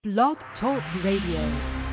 Blog Talk Radio.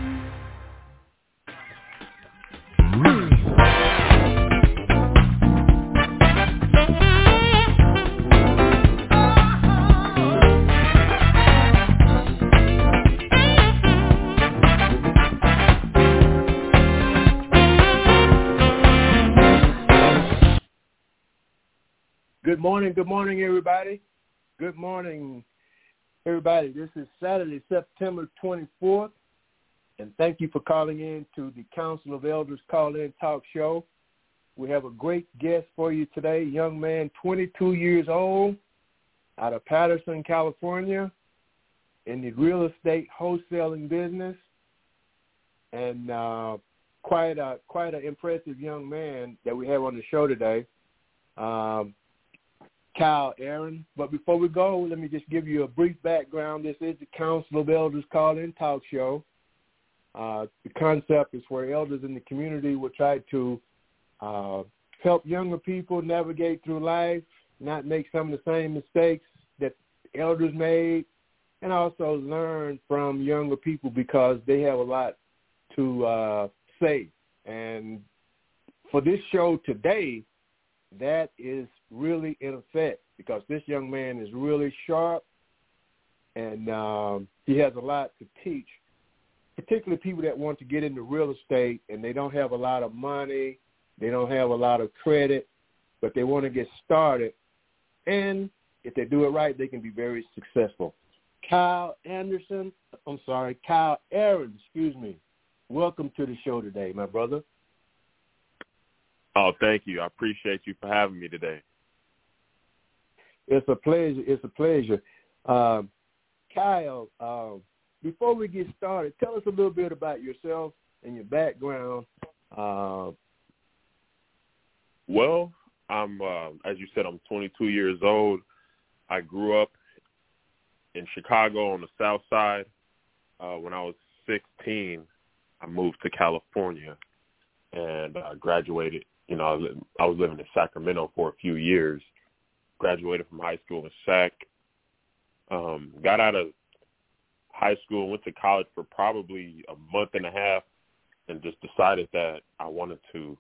Good morning, everybody. Good morning, everybody. This is Saturday, September 24th, and thank you for calling in to the Council of Elders Call-In Talk Show. We have a great guest for you today, a young man, 22 years old, out of Patterson, California, in the real estate wholesaling business, and quite an impressive young man that we have on the show today. Kyle Aaron. But before we go, let me just give you a brief background. This is the Council of Elders Call-In Talk Show. The concept is where elders in the community will try to help younger people navigate through life, not make some of the same mistakes that elders made, and also learn from younger people because they have a lot to say. And for this show today, that is really in effect because this young man is really sharp and he has a lot to teach, particularly people that want to get into real estate and they don't have a lot of money, they don't have a lot of credit, but they want to get started. And if they do it right, they can be very successful. Kyle Aaron, welcome to the show today, my brother. Oh, thank you. I appreciate you for having me today. It's a pleasure. Kyle, before we get started, tell us a little bit about yourself and your background. Well, I'm, as you said, I'm 22 years old. I grew up in Chicago on the South Side. When I was 16, I moved to California and graduated. You know, I was living in Sacramento for a few years, graduated from high school in Sac, got out of high school, went to college for probably a month and a half, and just decided that I wanted to,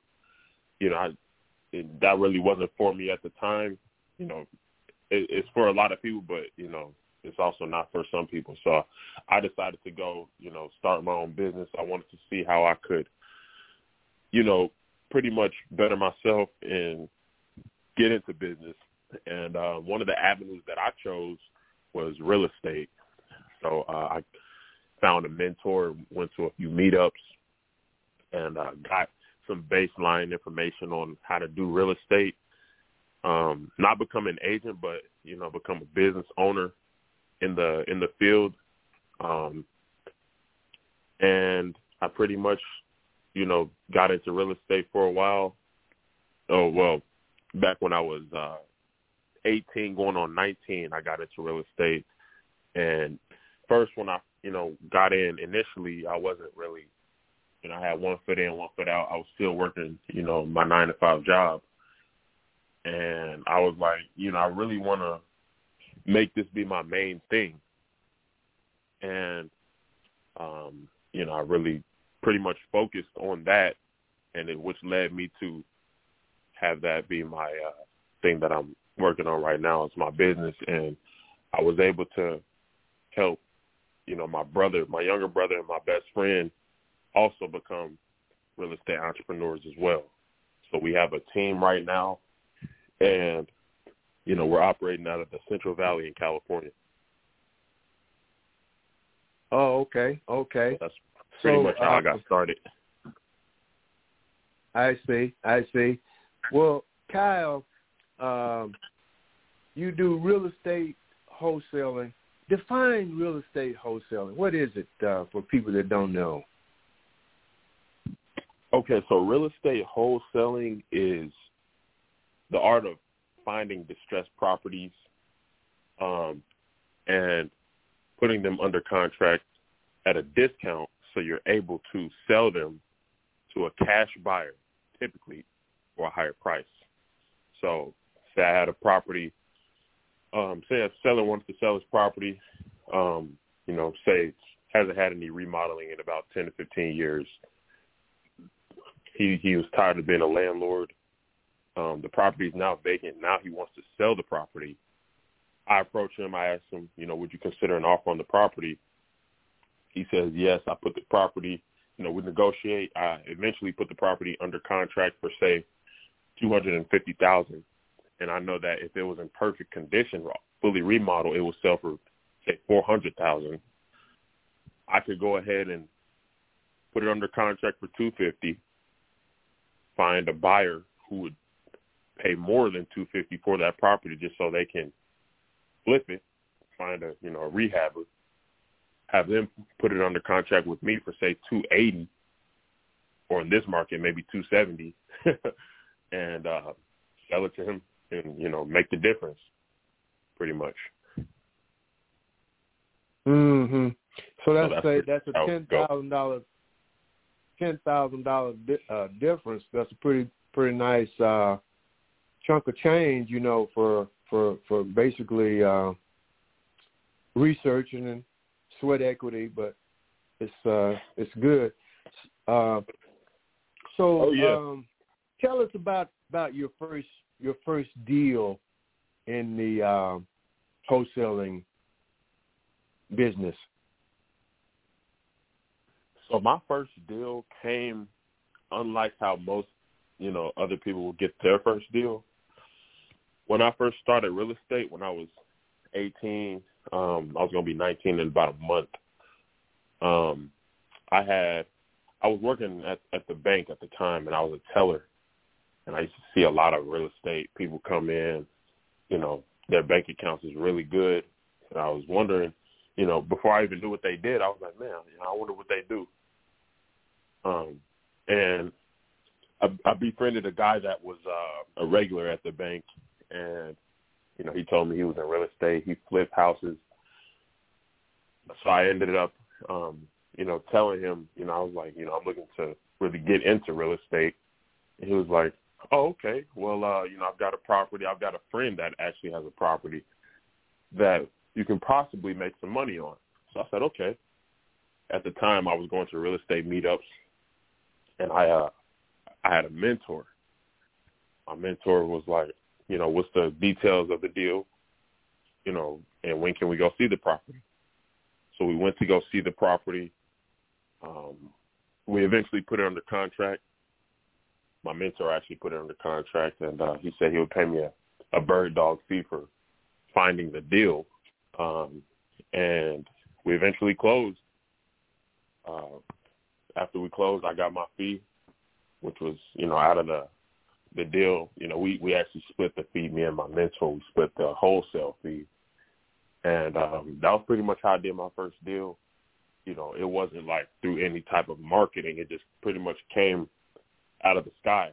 that really wasn't for me at the time. You know, it's for a lot of people, but, it's also not for some people. So I decided to go, start my own business. I wanted to see how I could, pretty much better myself and get into business. And one of the avenues that I chose was real estate. So I found a mentor, went to a few meetups, and got some baseline information on how to do real estate. Not become an agent, but, become a business owner in the field. And I pretty much got into real estate for a while. Oh, well, back when I was 18 going on 19, I got into real estate. And first when I, got in initially, I wasn't really, I had one foot in, one foot out. I was still working, my 9-to-5 job. And I was like, I really want to make this be my main thing. And, I really pretty much focused on that, and which led me to have that be my thing that I'm working on right now. It's my business, and I was able to help, my younger brother and my best friend also become real estate entrepreneurs as well. So we have a team right now, and, we're operating out of the Central Valley in California. Oh, okay. That's pretty much how I got started. I see. Well, Kyle, you do real estate wholesaling. Define real estate wholesaling. What is it for people that don't know? Okay, so real estate wholesaling is the art of finding distressed properties and putting them under contract at a discount so you're able to sell them to a cash buyer, typically for a higher price. So say I had a property, say a seller wants to sell his property, say it's hasn't had any remodeling in about 10 to 15 years. He was tired of being a landlord. The property is now vacant. Now he wants to sell the property. I approached him. I asked him, would you consider an offer on the property? He says, yes. I put the property, we negotiate. I eventually put the property under contract for, say, $250,000. And I know that if it was in perfect condition, fully remodeled, it would sell for, say, $400,000. I could go ahead and put it under contract for $250,000, find a buyer who would pay more than $250,000 for that property just so they can flip it, find a rehabber, have them put it under contract with me for, say, $280,000, or in this market maybe $270,000, and sell it to him and make the difference, pretty much. Mm-hmm. So that's a $10,000 difference. That's a pretty nice chunk of change, for basically researching and sweat equity, but it's good. Tell us about your first deal in the wholesaling business. So my first deal came unlike how most, other people will get their first deal. When I first started real estate, when I was 18, I was going to be 19 in about a month. I was working at the bank at the time, and I was a teller. And I used to see a lot of real estate people come in, their bank accounts is really good. And I was wondering, before I even knew what they did, I was like, man, I wonder what they do. And I befriended a guy that was a regular at the bank, and, he told me he was in real estate. He flipped houses. So I ended up, telling him, I was like, I'm looking to really get into real estate. And he was like, oh, okay. Well, I've got a property. I've got a friend that actually has a property that you can possibly make some money on. So I said, okay. At the time, I was going to real estate meetups, and I had a mentor. My mentor was like, what's the details of the deal, and when can we go see the property? So we went to go see the property. We eventually put it under contract. My mentor actually put it under contract, and he said he would pay me a bird dog fee for finding the deal. And we eventually closed. After we closed, I got my fee, which was, out of the deal. We actually split the fee. Me and my mentor, we split the wholesale fee. And that was pretty much how I did my first deal. It wasn't like through any type of marketing. It just pretty much came out of the sky.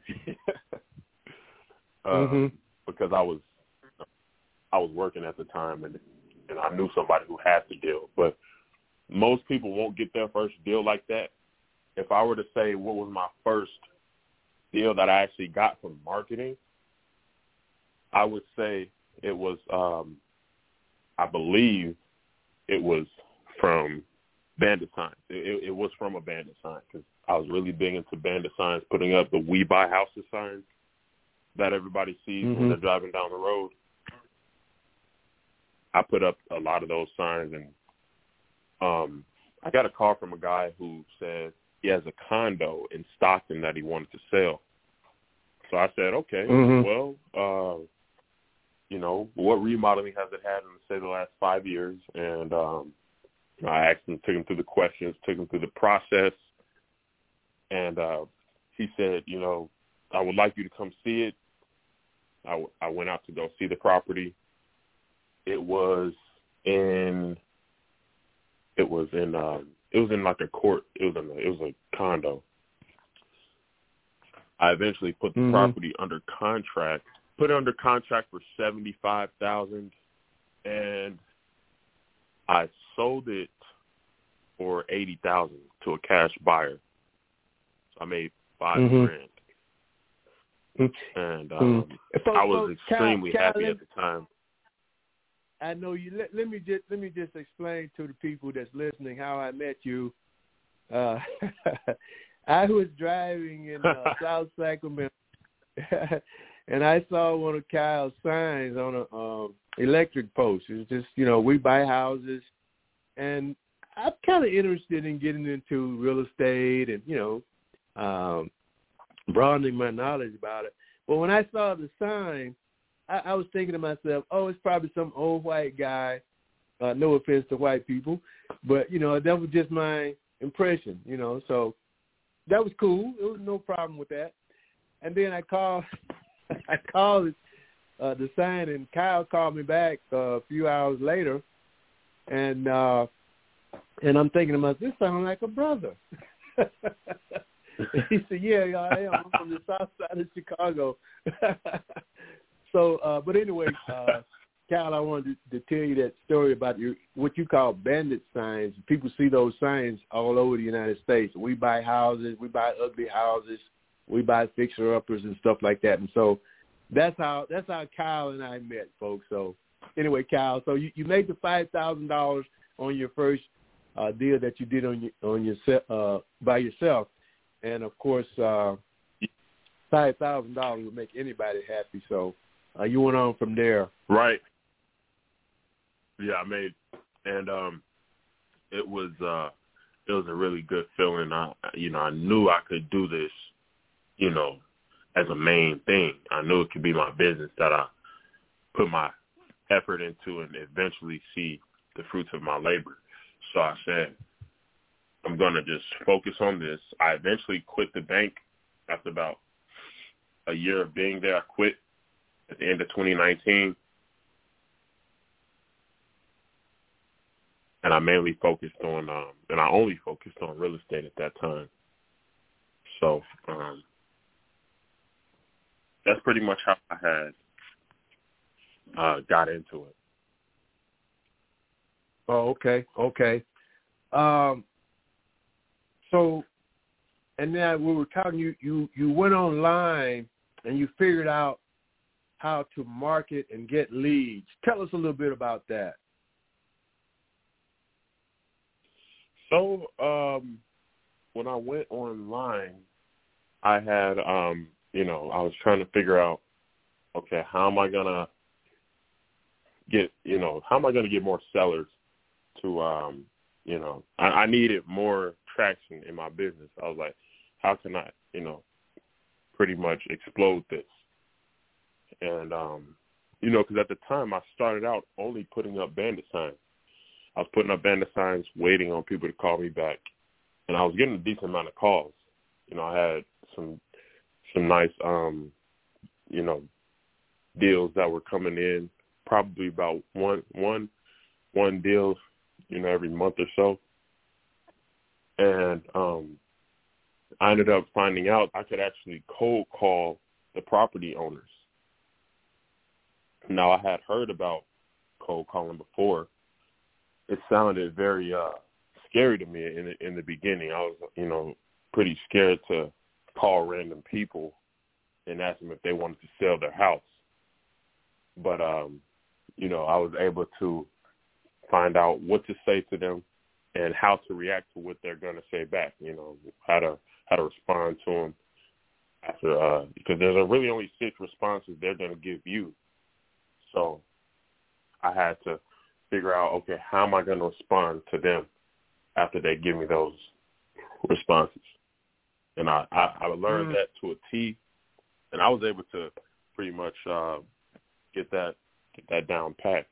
Because I was working at the time, and I knew somebody who had the deal. But most people won't get their first deal like that. If I were to say what was my first deal that I actually got from marketing, I would say it was, I believe it was from bandit signs. It was from a bandit sign, because I was really big into bandit signs, putting up the We Buy Houses signs that everybody sees when they're driving down the road. I put up a lot of those signs, and I got a call from a guy who said he has a condo in Stockton that he wanted to sell. So I said, okay, well, what remodeling has it had in, say, the last 5 years? And I asked him, took him through the questions, took him through the process. And he said, I would like you to come see it. I went out to go see the property. It was in like a court. It was a condo. I eventually put the property under contract. Put it under contract for $75,000, and I sold it for $80,000 to a cash buyer. So I made $5,000, and I was extremely happy at the time. I know you. Let me just explain to the people that's listening how I met you. I was driving in South Sacramento, and I saw one of Kyle's signs on a electric post. It's just, we buy houses, and I'm kind of interested in getting into real estate and, broadening my knowledge about it. But when I saw the sign, I was thinking to myself, oh, it's probably some old white guy. No offense to white people, but, that was just my impression, so that was cool. There was no problem with that. And then I called the sign, and Kyle called me back a few hours later, and I'm thinking to myself, this sounds like a brother. He said, yeah, I am. I'm from the south side of Chicago. So, but anyway, Kyle, I wanted to tell you that story about what you call bandit signs. People see those signs all over the United States. We buy houses, we buy ugly houses, we buy fixer-uppers and stuff like that. And so that's how Kyle and I met, folks. So anyway, Kyle, so you made the $5,000 on your first deal that you did by yourself, and of course, $5,000 would make anybody happy. So you went on from there, right? Yeah, I made, and it was a really good feeling. I knew I could do this, as a main thing. I knew it could be my business that I put my effort into and eventually see the fruits of my labor. So I said, I'm going to just focus on this. I eventually quit the bank after about a year of being there. I quit at the end of 2019. And I mainly focused on, and I only focused on real estate at that time. So that's pretty much how I had got into it. Oh, okay. So, and then we were talking. You went online and you figured out how to market and get leads. Tell us a little bit about that. So, when I went online, I had, I was trying to figure out, okay, how am I gonna get more sellers to, I needed more traction in my business. I was like, how can I, pretty much explode this? And, because at the time I started out only putting up bandit signs. I was putting up bandit signs, waiting on people to call me back, and I was getting a decent amount of calls. I had some nice, deals that were coming in, probably about one deal, every month or so. And I ended up finding out I could actually cold call the property owners. Now, I had heard about cold calling before. It sounded very scary to me in the beginning. I was, pretty scared to call random people and ask them if they wanted to sell their house. But, I was able to find out what to say to them and how to react to what they're going to say back, how to respond to them after, because there's really only 6 responses they're going to give you. So I had to figure out, okay, how am I going to respond to them after they give me those responses? And I learned that to a T, and I was able to pretty much get that down packed.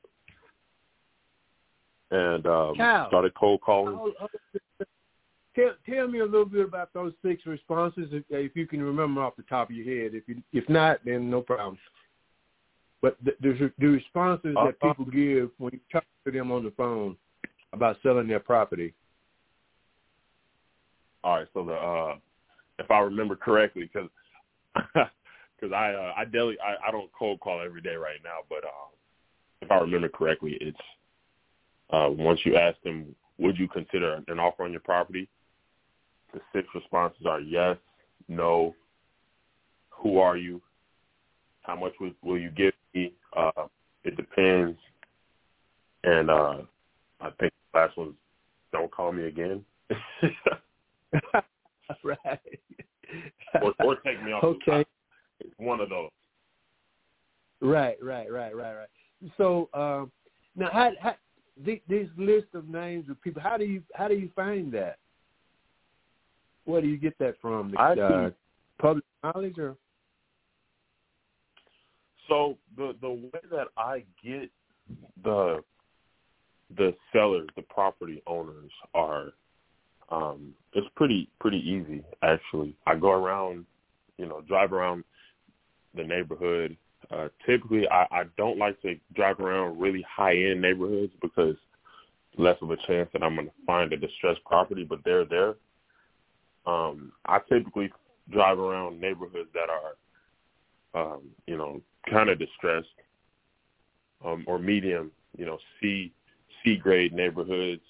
And started cold calling. Tell me a little bit about those 6 responses, if you can remember off the top of your head. If not, then no problem. But the responses that people give when you talk to them on the phone about selling their property. All right, so if I remember correctly, because I don't cold call every day right now, but if I remember correctly, it's once you ask them, would you consider an offer on your property? The 6 responses are yes, no, who are you, how much will you give me, it depends, And I think the last one's Don't Call Me Again. Right. or Take Me Off. Okay. It's one of those. Right. So now, how this list of names of people, how do you find that? Where do you get that from? Public knowledge, or? So the way that I get the sellers, the property owners, are it's pretty easy, actually. I go around, drive around the neighborhood. Typically, I don't like to drive around really high-end neighborhoods because less of a chance that I'm going to find a distressed property, but they're there. I typically drive around neighborhoods that are, kind of distressed, or medium, C-grade neighborhoods,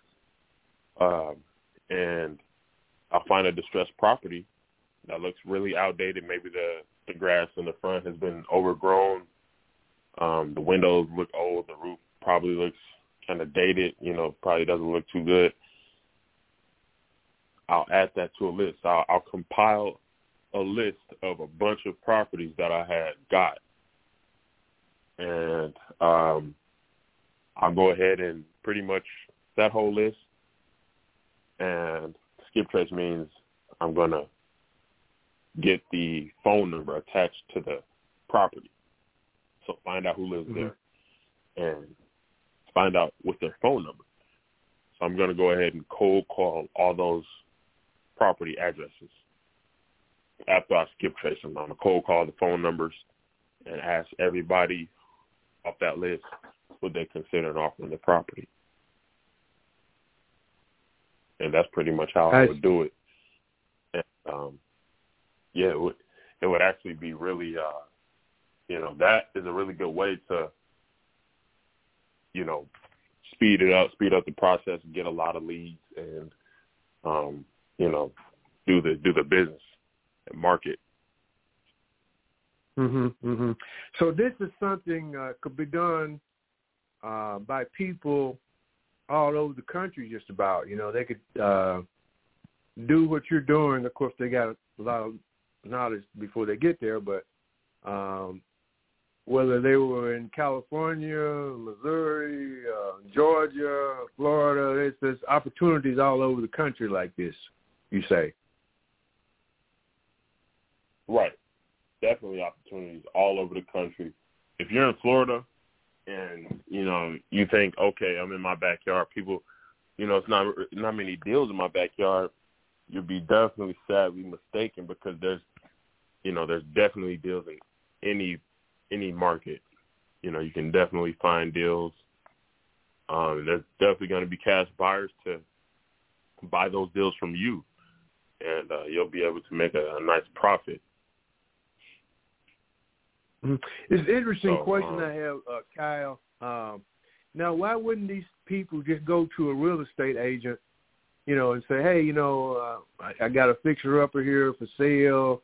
and I'll find a distressed property that looks really outdated. Maybe the grass in the front has been overgrown. The windows look old. The roof probably looks kind of dated, probably doesn't look too good. I'll add that to a list. I'll compile a list of a bunch of properties that I had got. And I'll go ahead and pretty much that whole list. And skip trace means I'm going to get the phone number attached to the property. So find out who lives there and find out what's their phone number. So I'm going to go ahead and cold call all those property addresses. After I skip trace them, I'm going to cold call the phone numbers and ask everybody off that list what they consider an offer on the property. And that's pretty much how I would do it. And, it would actually be really, that is a really good way to, speed up the process, and get a lot of leads, and, do the business and market. So this is something could be done by people all over the country, just about. They could do what you're doing. Of course, they got a lot of knowledge before they get there, but whether they were in California, Missouri, Georgia, Florida, there's opportunities all over the country like this, you say? Right. Definitely opportunities all over the country. If you're in Florida and, you think, okay, I'm in my backyard, people, it's not many deals in my backyard, you'll be definitely sadly mistaken, because there's definitely deals in any market. You can definitely find deals. There's definitely going to be cash buyers to buy those deals from you, and you'll be able to make a nice profit. It's an interesting question I have, Kyle. Now, why wouldn't these people just go to a real estate agent, and say, hey, I got a fixer-upper here for sale.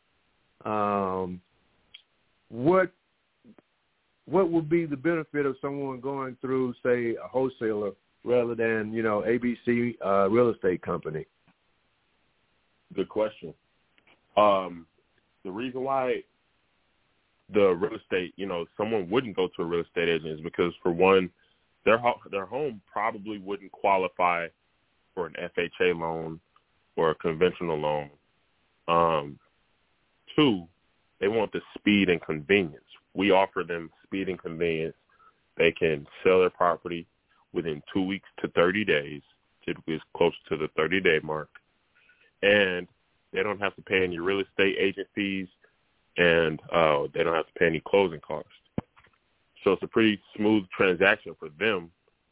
What would be the benefit of someone going through, say, a wholesaler rather than, ABC real estate company? Good question. The reason why the real estate, someone wouldn't go to a real estate agent is because, for one, their home probably wouldn't qualify for an FHA loan or a conventional loan. Two, they want the speed and convenience. We offer them speed and convenience. They can sell their property within 2 weeks to 30 days. Typically, it's close to the 30-day mark. And they don't have to pay any real estate agent fees, and they don't have to pay any closing costs. So it's a pretty smooth transaction for them.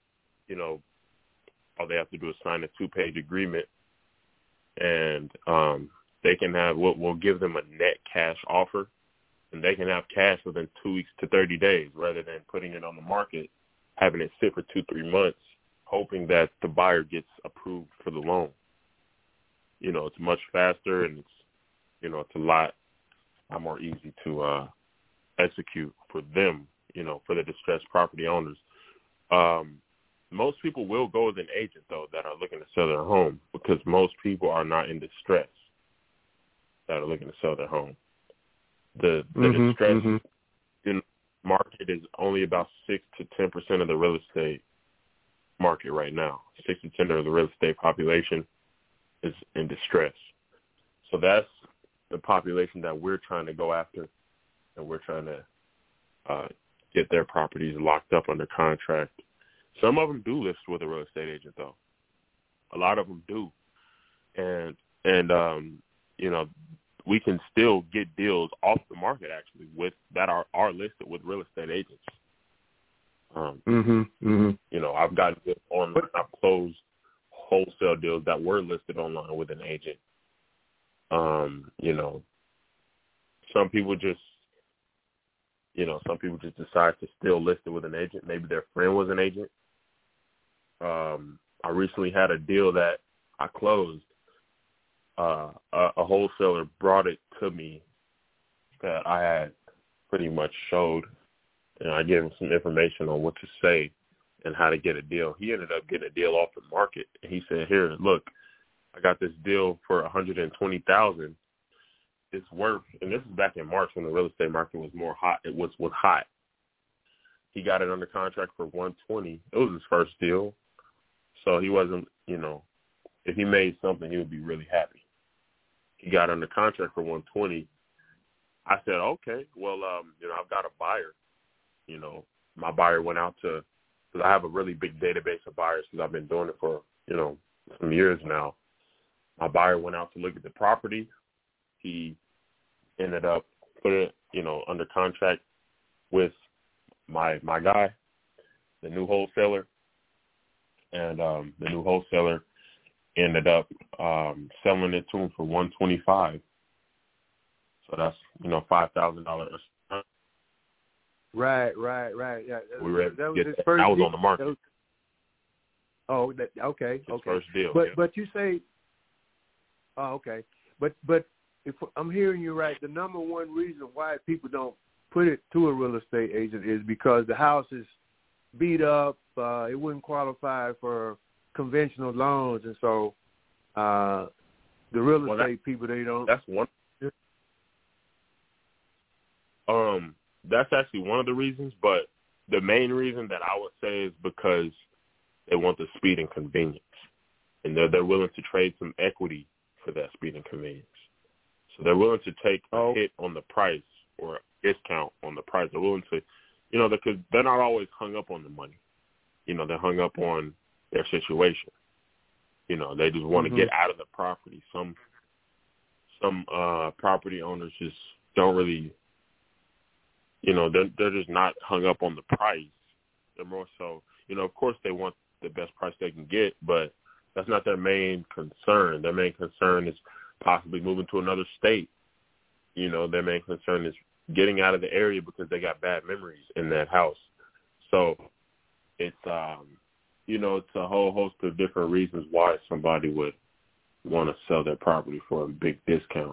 All they have to do is sign a 2-page agreement, and they can have we'll give them a net cash offer, and they can have cash within 2 weeks to 30 days rather than putting it on the market, having it sit for 2-3 months, hoping that the buyer gets approved for the loan. It's much faster, and it's a lot more easy to execute for them, for the distressed property owners. most people will go with an agent, though, that are looking to sell their home, because most people are not in distress that are looking to sell their home. The distress in market is only about 6 to 10% of the real estate market right now. 6 to 10% of the real estate population is in distress. So that's the population that we're trying to go after, and we're trying to get their properties locked up under contract. Some of them do list with a real estate agent, though. A lot of them do. And you know, we can still get deals off the market, actually, with that are listed with real estate agents. You know, I've gotten deals online. I've closed wholesale deals that were listed online with an agent. You know, some people just decide to still list it with an agent. Maybe their friend was an agent. I recently had a deal that I closed. A wholesaler brought it to me that I had pretty much showed, and I gave him some information on what to say and how to get a deal. He ended up getting a deal off the market, and he said, "Here, look, I got this deal for $120,000. It's worth," and this is back in March when the real estate market was more hot. It was hot. He got it under contract for $120,000. It was his first deal, so he wasn't, you know, if he made something, he would be really happy. He got under contract for $120,000. I said, okay, well, you know, I've got a buyer. You know, my buyer went out to, because I have a really big database of buyers because I've been doing it for, you know, some years now. My buyer went out to look at the property. He ended up putting it, you know, under contract with my guy, the new wholesaler, and the new wholesaler ended up selling it to him for $125,000. So that's, you know, $5,000. Right. Yeah, we were able to get that. That was on the market. Okay. First deal. But you say, okay. But if I'm hearing you right, the number one reason why people don't put it to a real estate agent is because the house is beat up. It wouldn't qualify for conventional loans, and so the real estate people, they don't. That's one. That's actually one of the reasons, but the main reason that I would say is because they want the speed and convenience, and they're willing to trade some equity for that speed and convenience. So they're willing to take a hit on the price or a discount on the price. They're willing to, you know, because they're not always hung up on the money. You know, they're hung up on their situation. You know, they just want to get out of the property. Some property owners just don't really, you know, they're just not hung up on the price. They're more so, you know, of course they want the best price they can get, but that's not their main concern. Their main concern is possibly moving to another state. You know, their main concern is getting out of the area because they got bad memories in that house. So it's, you know, it's a whole host of different reasons why somebody would want to sell their property for a big discount.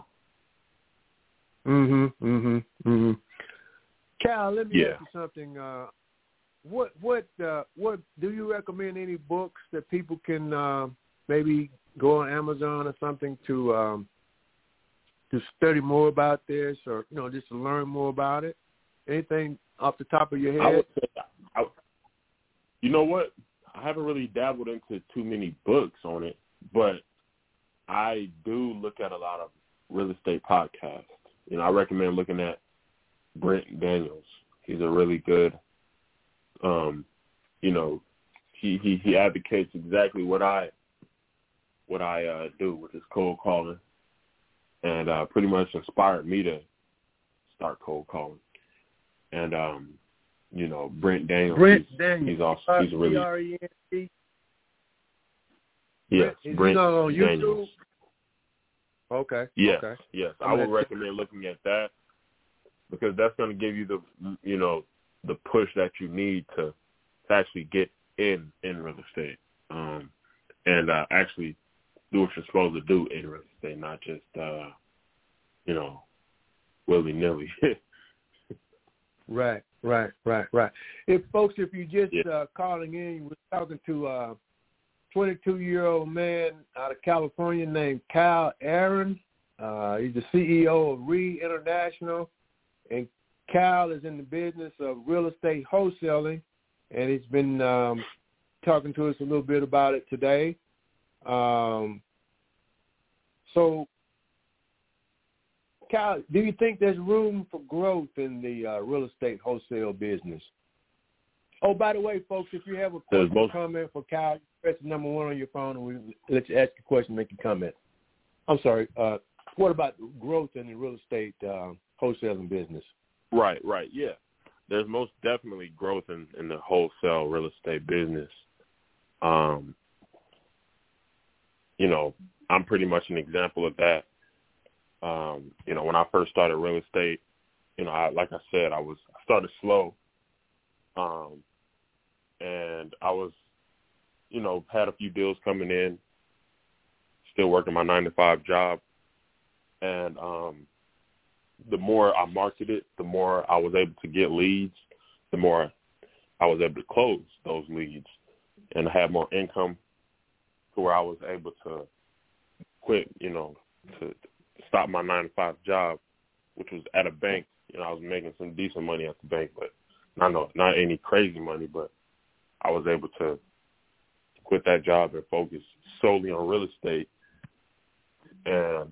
Cal, let me ask you something. What do you recommend any books that people can maybe go on Amazon or something to study more about this, or, you know, just to learn more about it? Anything off the top of your head? I would say, you know what? I haven't really dabbled into too many books on it, but I do look at a lot of real estate podcasts. You know, I recommend looking at Brent Daniels. He's a really good, you know, he advocates exactly what I do with his cold calling, and pretty much inspired me to start cold calling. And you know, Brent Daniels. He's also he's a really B-R-E-N-T? Yes, Brent on Daniels. YouTube? Okay. Yes, okay. Yes. I would recommend looking at that, because that's going to give you the, you know, the push that you need to actually get in real estate, and actually do what you're supposed to do in real estate, not just you know, willy-nilly. Right. If you just calling in, we're talking to a 22-year-old man out of California named Kyle Aaron. He's the CEO of Reed International, and Kyle is in the business of real estate wholesaling, and he's been talking to us a little bit about it today. So, Kyle, do you think there's room for growth in the real estate wholesale business? Oh, by the way, folks, if you have a question or comment for Kyle, press number 1 on your phone, and we'll let you ask a question, make a comment. I'm sorry. What about growth in the real estate wholesaling business? Right, yeah. There's most definitely growth in the wholesale real estate business. I'm pretty much an example of that. When I first started real estate, like I said, I started slow. And I was, had a few deals coming in, still working my 9-to-5 job. And the more I marketed, the more I was able to get leads, the more I was able to close those leads and have more income to where I was able to quit, to stop my 9-to-5 job, which was at a bank. I was making some decent money at the bank, but not any crazy money, but I was able to quit that job and focus solely on real estate. And,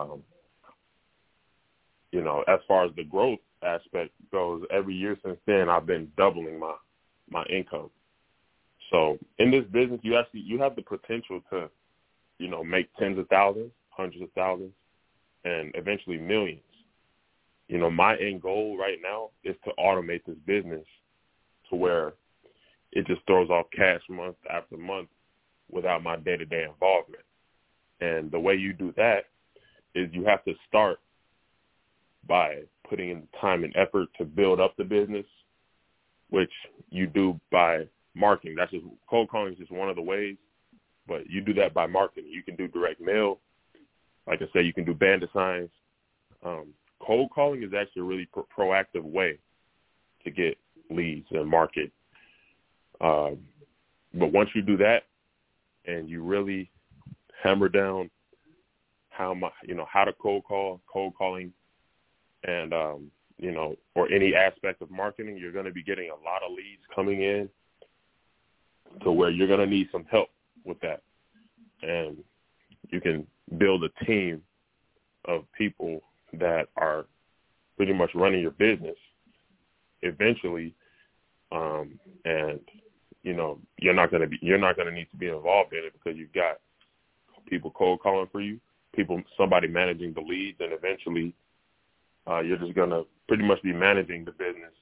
as far as the growth aspect goes, every year since then, I've been doubling my income. So in this business, you have the potential to, make tens of thousands, hundreds of thousands, and eventually millions. My end goal right now is to automate this business to where it just throws off cash month after month without my day-to-day involvement. And the way you do that is you have to start by putting in the time and effort to build up the business, which you do by marketing. That's just cold calling is just one of the ways, but you do that by marketing. You can do direct mail. Like I said, you can do bandit signs. Cold calling is actually a really proactive way to get leads and market. But once you do that and you really hammer down how to cold calling, and, or any aspect of marketing, you're going to be getting a lot of leads coming in to where you're going to need some help with that. And you can build a team of people that are pretty much running your business eventually. And, you're not going to need to be involved in it because you've got people cold calling for you, somebody managing the leads, and eventually you're just going to pretty much be managing the business,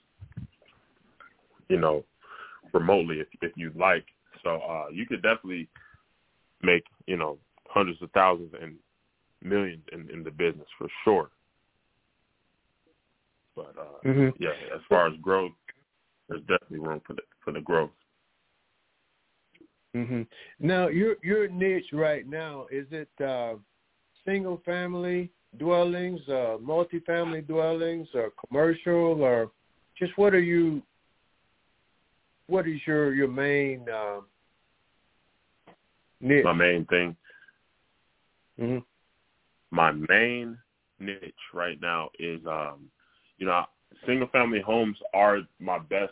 remotely if you'd like. So you could definitely make, hundreds of thousands and millions in the business for sure. But, yeah, as far as growth, there's definitely room for the growth. Mm-hmm. Now, your niche right now, is it single-family dwellings, multifamily dwellings, or commercial, or just what is your main niche? My main thing? Mm-hmm. My main niche right now is, single-family homes are my best,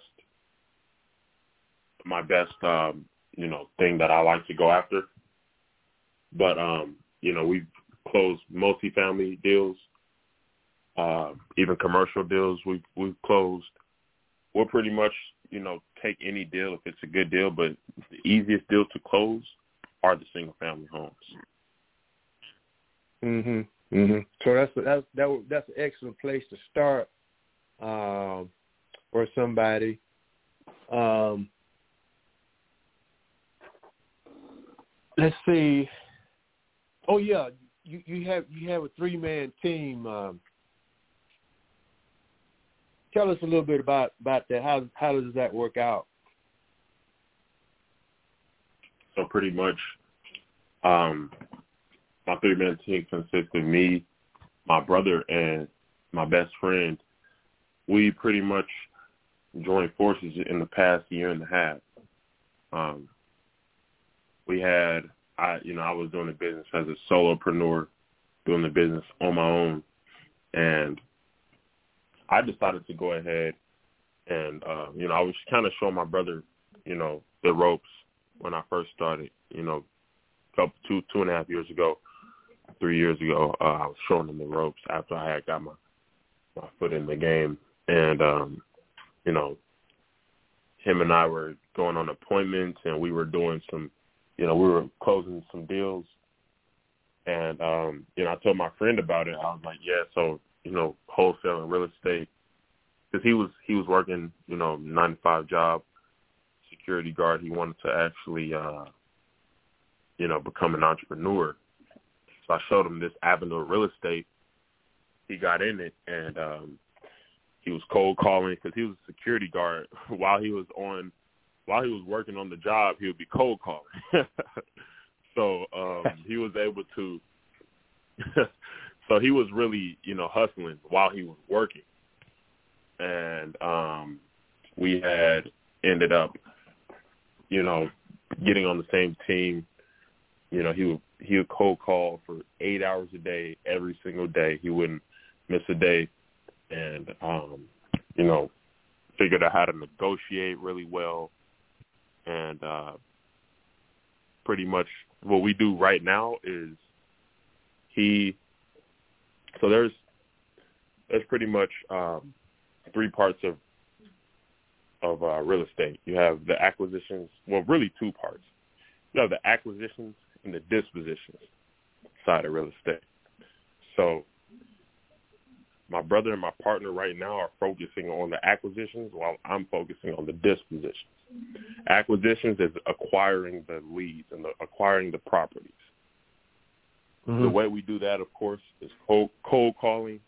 thing that I like to go after. But, we've closed multifamily deals, even commercial deals we've closed. We'll pretty much, take any deal if it's a good deal, but the easiest deal to close are the single-family homes. Mm-hmm. Mm-hmm. So that's an excellent place to start for somebody. Let's see. Oh yeah, you have a 3-man team. Tell us a little bit about that. How does that work out? So pretty much, my 3-man team consists of me, my brother, and my best friend. we pretty much joined forces in the past year and a half. I was doing the business as a solopreneur, doing the business on my own, and I decided to go ahead and, I was kind of showing my brother, the ropes when I first started, 2.5 years ago, 3 years ago, I was showing him the ropes after I had got my foot in the game. And, him and I were going on appointments, and we were doing some, we were closing some deals. And, I told my friend about it. I was like, yeah, so, wholesale and real estate. Because he was working, 9-to-5 job, security guard. He wanted to actually, become an entrepreneur. So I showed him this avenue of real estate. He got in it, and he was cold calling because he was a security guard. While he was working on the job, he would be cold calling. So he was able to. So he was really, hustling while he was working, and we had ended up, getting on the same team. He would cold call for 8 hours a day, every single day. He wouldn't miss a day. And, figured out how to negotiate really well. And pretty much what we do right now is so there's pretty much 3 parts of real estate. You have the acquisitions, well, really 2 parts. You have the acquisitions and the dispositions side of real estate. So my brother and my partner right now are focusing on the acquisitions while I'm focusing on the dispositions. Acquisitions is acquiring the leads and acquiring the properties. Mm-hmm. The way we do that, of course, is cold calling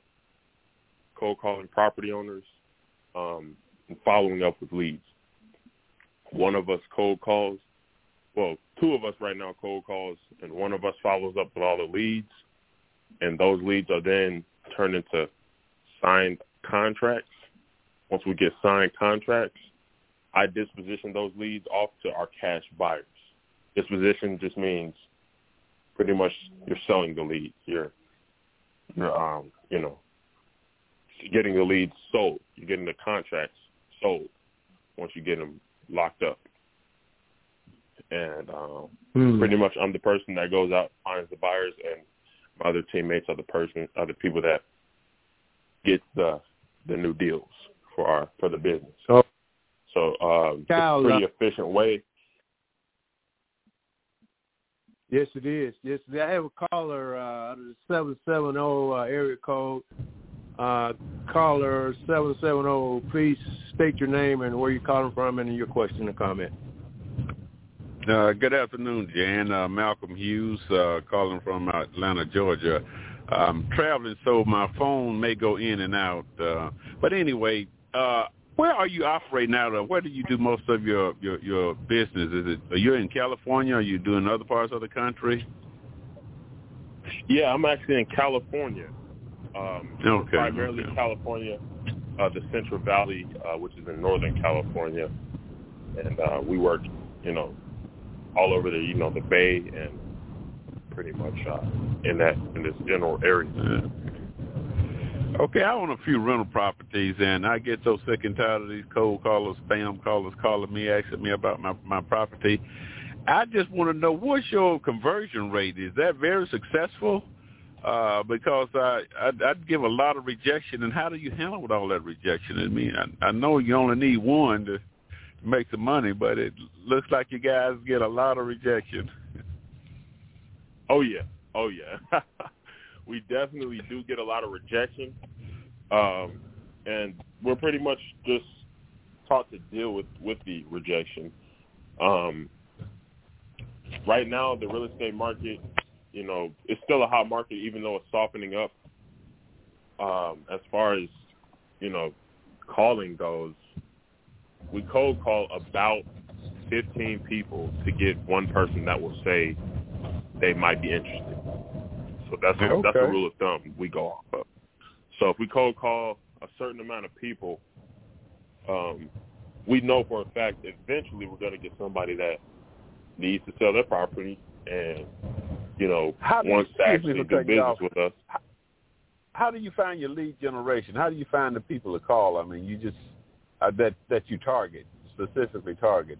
property owners, and following up with leads. One of us cold calls. Well, 2 of us right now cold calls, and one of us follows up with all the leads, and those leads are then turned into signed contracts. Once we get signed contracts, I disposition those leads off to our cash buyers. Disposition just means pretty much you're selling the leads. You're getting the leads sold. You're getting the contracts sold once you get them locked up. And pretty much I'm the person that goes out, finds the buyers, and my other teammates are the people that get the new deals for the business. Oh. So it's a pretty efficient way. Yes, it is. Yes, I have a caller out of the 770 area code. Caller 770, please state your name and where you're calling from and your question or comment. Good afternoon, Jan. Malcolm Hughes, calling from Atlanta, Georgia. I'm traveling, so my phone may go in and out. But anyway, where are you operating out of? Where do you do most of your business? Are you in California? Or are you doing other parts of the country? Yeah, I'm actually in California. Primarily California, the Central Valley, which is in Northern California. And we work, all over the Bay and pretty much in this general area. Okay, I own a few rental properties, and I get so sick and tired of these cold callers, spam callers calling me, asking me about my property. I just want to know, what's your conversion rate? Is that very successful? Because I'd give a lot of rejection, and how do you handle with all that rejection? I mean, I know you only need one to make some money, but it looks like you guys get a lot of rejection. Oh yeah. We definitely do get a lot of rejection, and we're pretty much just taught to deal with the rejection. Right now, the real estate market, it's still a hot market, even though it's softening up. As far as calling goes, we cold call about 15 people to get one person that will say they might be interested. So that's a rule of thumb we go off of. So if we cold call a certain amount of people, we know for a fact eventually we're going to get somebody that needs to sell their property and, wants to actually do business with us. How do you find your lead generation? How do you find the people to call? I mean, you just that you specifically target.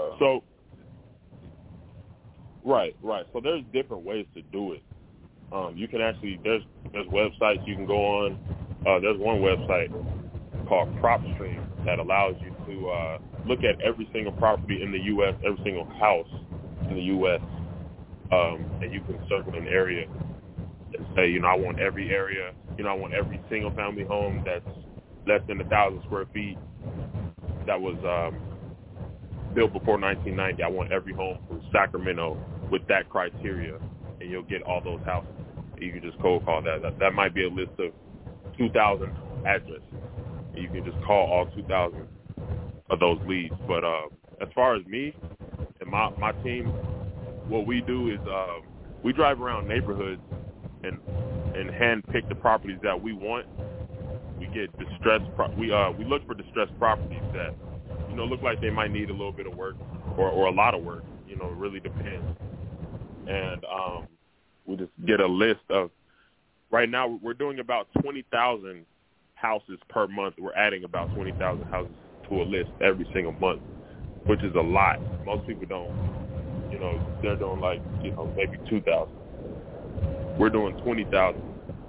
Right. So there's different ways to do it. You can actually there's websites you can go on. There's one website called PropStream that allows you to look at every single property in the U.S., every single house in the U.S., and you can circle an area and say, I want every area, I want every single family home that's less than 1,000 square feet that was built before 1990. I want every home from Sacramento with that criteria, and you'll get all those houses. You can just cold call that. That might be a list of 2,000 addresses. You can just call all 2,000 of those leads. But as far as me and my team, what we do is we drive around neighborhoods and hand pick the properties that we want. We get distressed. We look for distressed properties that look like they might need a little bit of work or a lot of work. It really depends. And we just get a list of. Right now, we're doing about 20,000 houses per month. We're adding about 20,000 houses to a list every single month, which is a lot. Most people don't. They're doing maybe 2,000. We're doing 20,000,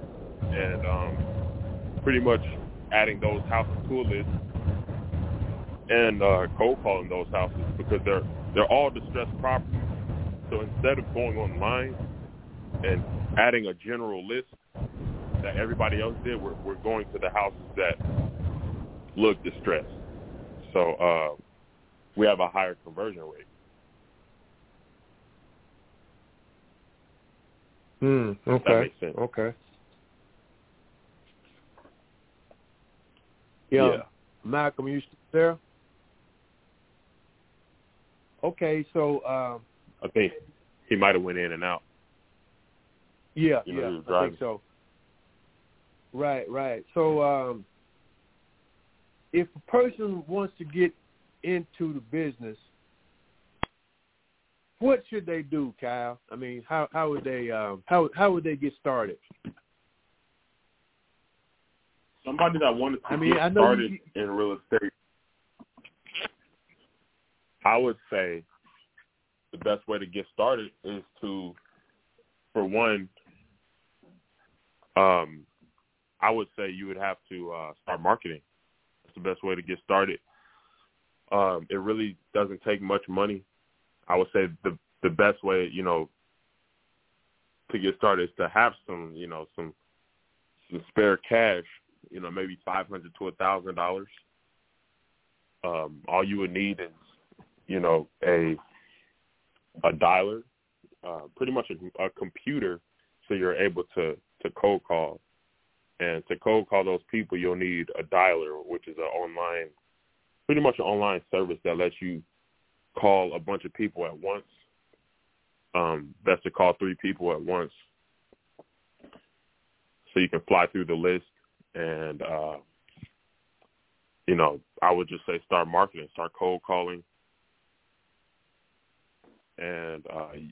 and pretty much adding those houses to a list and cold calling those houses because they're all distressed properties. So instead of going online and adding a general list that everybody else did, we're going to the houses that look distressed. So we have a higher conversion rate. Okay. That makes sense. Okay. Yeah. Malcolm, you still there? Okay, so I think he might have went in and out. Yeah, he was I driving. think so. Right. So if a person wants to get into the business, what should they do, Kyle? I mean, how would they get started? Somebody that wanted to get started in real estate, I would say the best way to get started is to, for one, I would say you would have to start marketing. That's the best way to get started. It really doesn't take much money. I would say the best way, to get started is to have some spare cash, maybe $500 to $1,000. All you would need is, a dialer, pretty much a computer, so you're able to cold call. And to cold call those people, you'll need a dialer, which is pretty much an online service that lets you call a bunch of people at once. Best to call 3 people at once, so you can fly through the list. And I would just say start marketing, start cold calling, and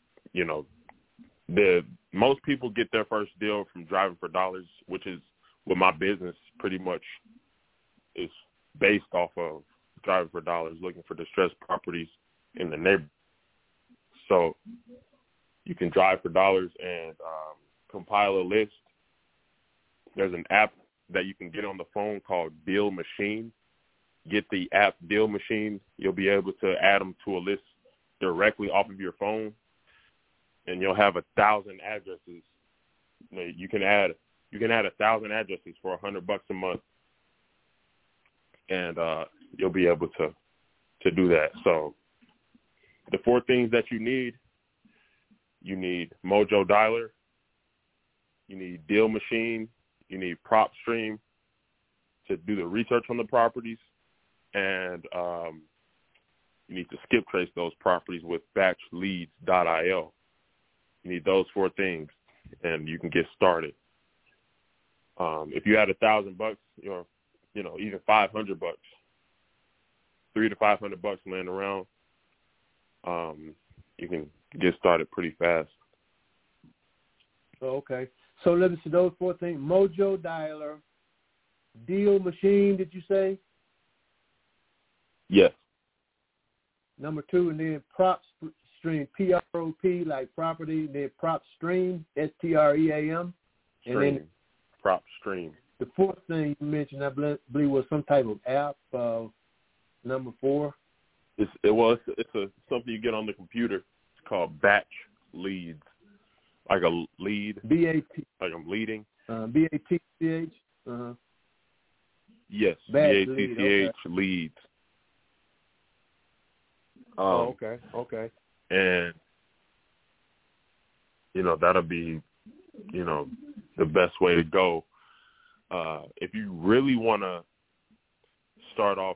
most people get their first deal from driving for dollars, which is what my business pretty much is based off of. Driving for dollars, looking for distressed properties in the neighborhood. So you can drive for dollars and compile a list. There's an app that you can get on the phone called Deal Machine. Get the app Deal Machine. You'll be able to add them to a list directly off of your phone, and you'll have 1,000 addresses. You can add 1,000 addresses for $100 a month, and you'll be able to do that. So the 4 things that you need Mojo Dialer, you need Deal Machine, you need PropStream to do the research on the properties, and you need to skip trace those properties with batchleads.io. You need those 4 things, and you can get started. If you had $1,000, even $500, $300 to $500 laying around, you can get started pretty fast. Okay. So let me see those 4 things. Mojo Dialer, Deal Machine, did you say? Yes. Number 2, and then Prop Stream, PROP, like property, then Prop Stream, STREAM. And then Prop Stream. The 4th thing you mentioned, I believe, was some type of app, number 4. It's something you get on the computer. It's called Batch Leads. Like a lead. B-A-T. Like I'm leading. B-A-T-C-H? Uh-huh. Yes, Batch B-A-T-C-H, leads. Okay. And, that'll be, the best way to go. If you really want to start off,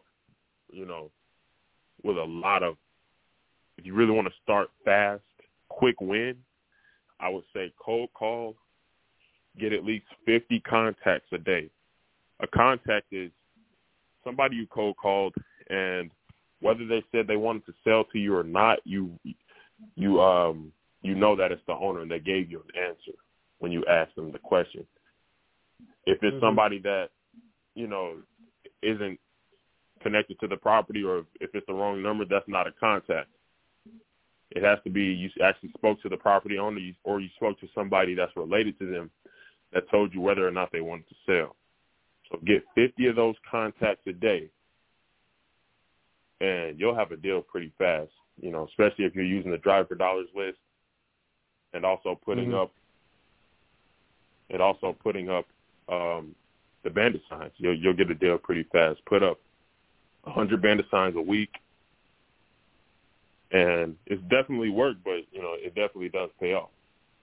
with if you really want to start fast, quick win, I would say cold call, get at least 50 contacts a day. A contact is somebody you cold called, and whether they said they wanted to sell to you or not, you know that it's the owner and they gave you an answer when you asked them the question. If it's somebody that, isn't connected to the property, or if it's the wrong number, that's not a contact. It has to be you actually spoke to the property owner, or you spoke to somebody that's related to them that told you whether or not they wanted to sell. So get 50 of those contacts a day, and you'll have a deal pretty fast, especially if you're using the Drive for Dollars list and also putting up the bandit signs. You'll get a deal pretty fast. Put up 100 bandit signs a week, and it's definitely work, but, it definitely does pay off.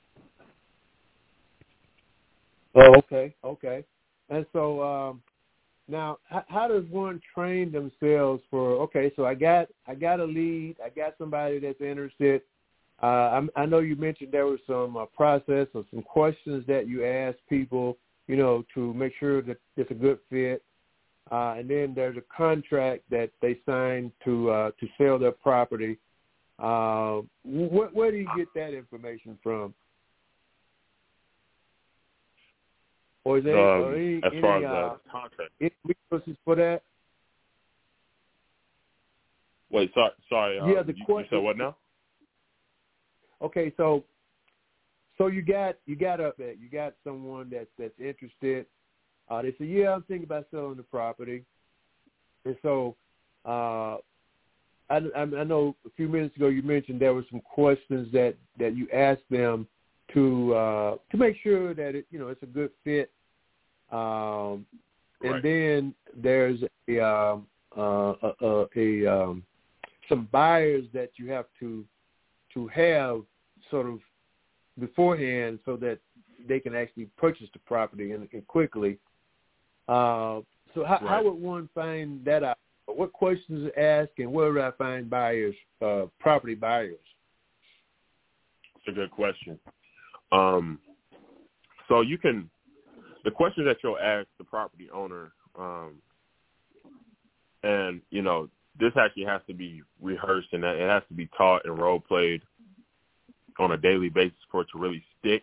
Oh, okay. And so now, how does one train themselves for? Okay, so I got a lead. I got somebody that's interested. I know you mentioned there was some process or some questions that you asked people, to make sure that it's a good fit. And then there's a contract that they sign to sell their property. Where do you get that information from? Or is there any contract? Any resources for that? Wait, sorry. You said what now? Okay, so you got someone that's interested. They say, yeah, I'm thinking about selling the property, and so I know a few minutes ago you mentioned there were some questions that you asked them to make sure that it's a good fit. And then there's some buyers that you have to have sort of beforehand so that they can actually purchase the property and quickly. So how would one find that out? What questions to ask, and where would I find buyers, property buyers? It's a good question. So you can, the question that you'll ask the property owner, and, this actually has to be rehearsed, and it has to be taught and role played on a daily basis for it to really stick.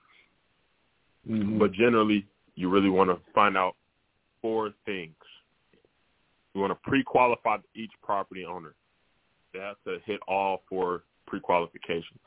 But generally, you really want to find out 4 things. You want to pre-qualify each property owner. They have to hit all 4 pre-qualifications.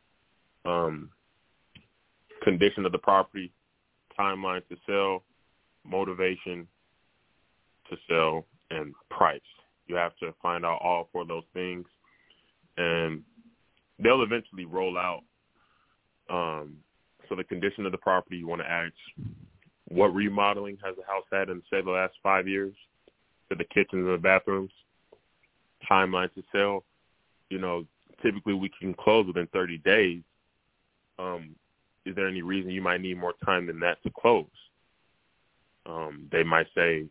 Condition of the property, timeline to sell, motivation to sell, and price. You have to find out all 4 of those things, and they'll eventually roll out. So the condition of the property, you want to ask, what remodeling has the house had in, say, the last 5 years to the kitchens and the bathrooms? Timeline to sell, typically we can close within 30 days. Is there any reason you might need more time than that to close? They might say,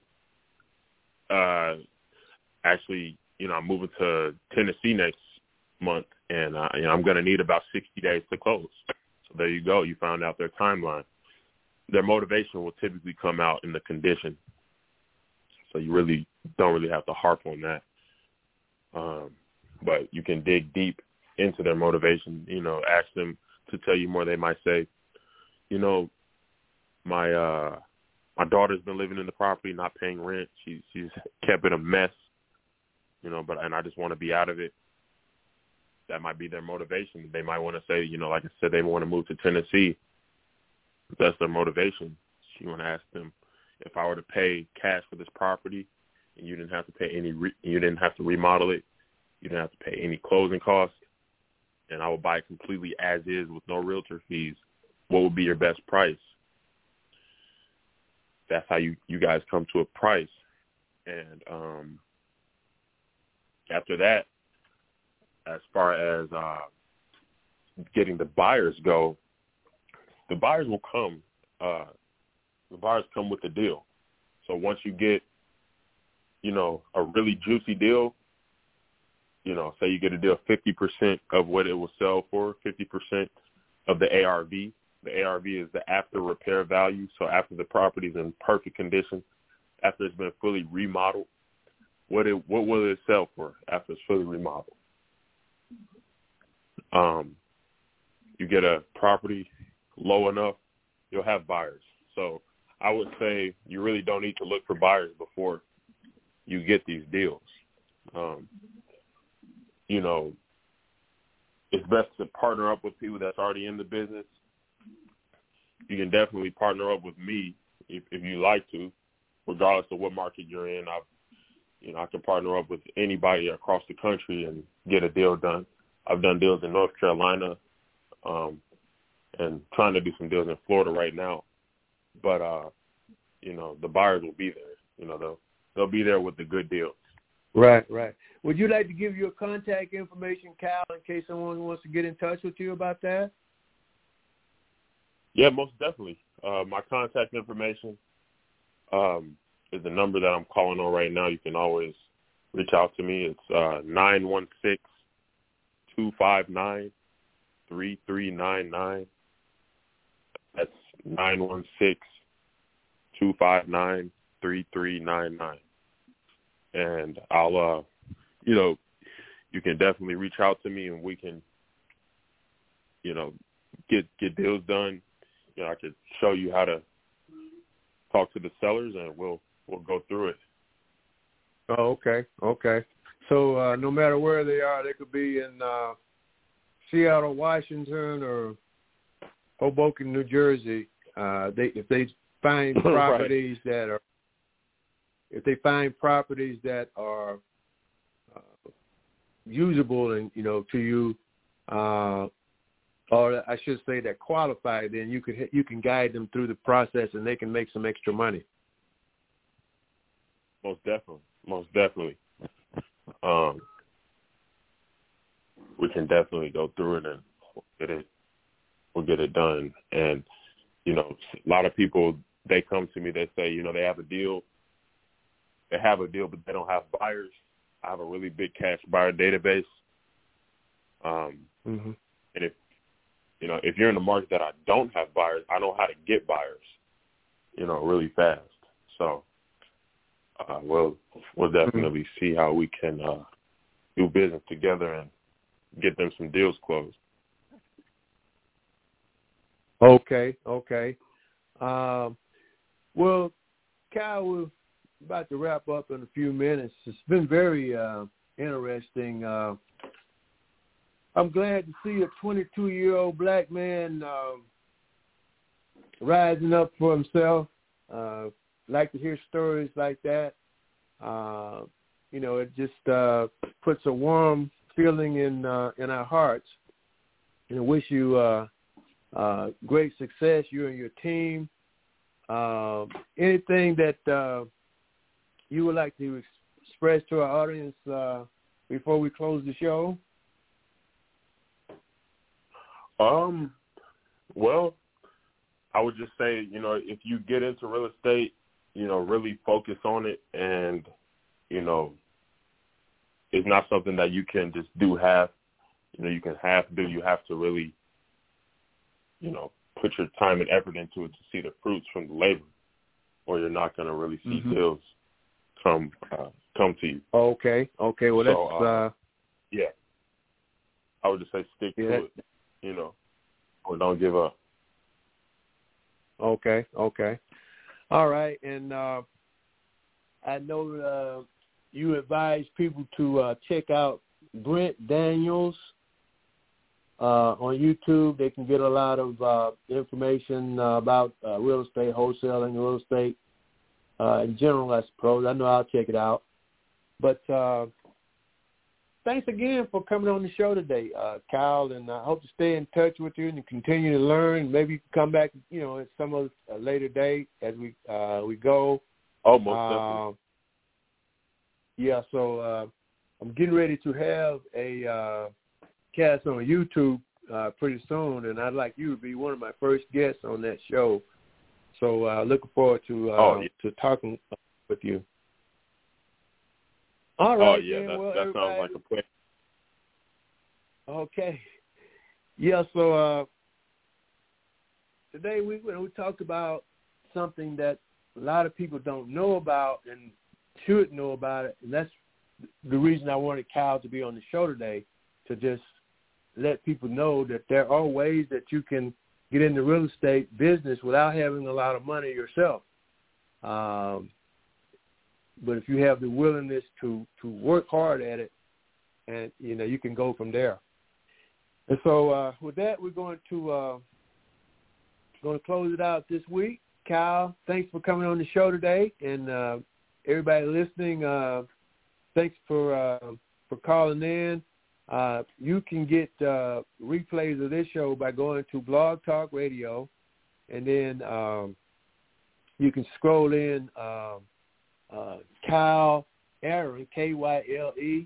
actually, I'm moving to Tennessee next month, and I'm going to need about 60 days to close. So there you go. You found out their timeline. Their motivation will typically come out in the condition. So you really don't really have to harp on that. But you can dig deep into their motivation, you know, ask them to tell you more. They might say, you know, my daughter's been living in the property, not paying rent. She's kept it a mess, you know, and I just want to be out of it. That might be their motivation. They might want to say, you know, like I said, they want to move to Tennessee. That's their motivation. So you want to ask them, if I were to pay cash for this property and you didn't have to pay you didn't have to remodel it, you didn't have to pay any closing costs, and I would buy it completely as is with no realtor fees, what would be your best price? That's how you guys come to a price. And after that, as far as getting the buyers go, the buyers will come. The buyers come with the deal. So once you get, you know, a really juicy deal, you know, say you get a deal 50% of what it will sell for, 50% of the ARV. The ARV is the after repair value. So after the property is in perfect condition, after it's been fully remodeled, what will it sell for after it's fully remodeled? You get a property low enough, you'll have buyers. So I would say you really don't need to look for buyers before you get these deals. You know, it's best to partner up with people that's already in the business. You can definitely partner up with me if you like to, regardless of what market you're in. I can partner up with anybody across the country and get a deal done. I've done deals in North Carolina, and trying to do some deals in Florida right now. But you know, the buyers will be there. You know, they'll be there with the good deals. Right. Would you like to give your contact information, Kyle, in case someone wants to get in touch with you about that? Yeah, most definitely. My contact information is the number that I'm calling on right now. You can always reach out to me. It's 916-259-3399. That's 916-259-3399. And I'll, you know, you can definitely reach out to me and we can, you know, get deals done. You know, I could show you how to talk to the sellers and we'll go through it. Oh, okay. So no matter where they are, they could be in Seattle, Washington, or Hoboken, New Jersey. If they find properties that are, usable and, you know, to you, or I should say that qualify, then you can guide them through the process and they can make some extra money. Most definitely. We can definitely go through it and we'll get it done. And, you know, a lot of people, they come to me, they say, you know, they have a deal, but they don't have buyers. I have a really big cash buyer database. And if you're in the market that I don't have buyers, I know how to get buyers, you know, really fast. So we'll definitely see how we can do business together and get them some deals closed. Okay. Well, Kyle, we're about to wrap up in a few minutes. It's been very interesting. I'm glad to see a 22-year-old black man rising up for himself. Like to hear stories like that. You know, it just puts a warm feeling in our hearts. And I wish you great success, you and your team. Anything that you would like to express to our audience before we close the show? Well, I would just say, you know, if you get into real estate, you know, really focus on it. And, you know, it's not something that you can just do half. You know, you can half do. You have to really, you know, put your time and effort into it to see the fruits from the labor, or you're not going to really see deals. come to you. Okay. Well, so, yeah. I would just say stick to it, or don't give up. Okay. All right. And I know you advise people to check out Brent Daniels on YouTube. They can get a lot of information about real estate, wholesaling, real estate in general, I suppose. I know I'll check it out. But thanks again for coming on the show today, Kyle, and I hope to stay in touch with you and continue to learn. Maybe you can come back, at some of a later date as we go. Oh, most definitely. Yeah, so I'm getting ready to have a cast on YouTube pretty soon, and I'd like you to be one of my first guests on that show. So looking forward to talking with you. All right. Oh, yeah, that sounds like a plan. Okay. Yeah, so today we talked about something that a lot of people don't know about and should know about it, and that's the reason I wanted Kyle to be on the show today, to just let people know that there are ways that you can get in the real estate business without having a lot of money yourself. But if you have the willingness to work hard at it, and you can go from there. And so with that, we're going to close it out this week. Kyle, thanks for coming on the show today, and everybody listening, thanks for calling in. You can get replays of this show by going to Blog Talk Radio, and then you can scroll in Kyle Aaron, KYLEAARON.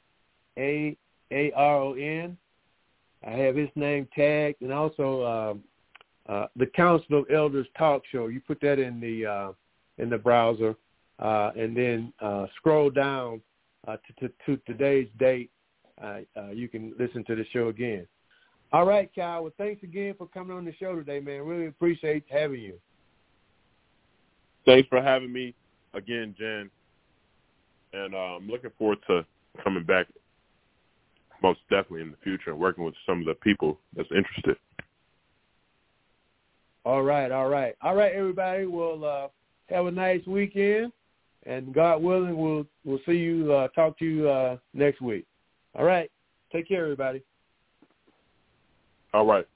I have his name tagged, and also the Council of Elders Talk Show. You put that in the browser, and then scroll down to today's date. You can listen to the show again. All right, Kyle. Well, thanks again for coming on the show today, man. Really appreciate having you. Thanks for having me again, Jen. And I'm looking forward to coming back most definitely in the future and working with some of the people that's interested. All right, everybody. We'll have a nice weekend, and God willing, we'll see you, talk to you next week. All right. Take care, everybody. All right.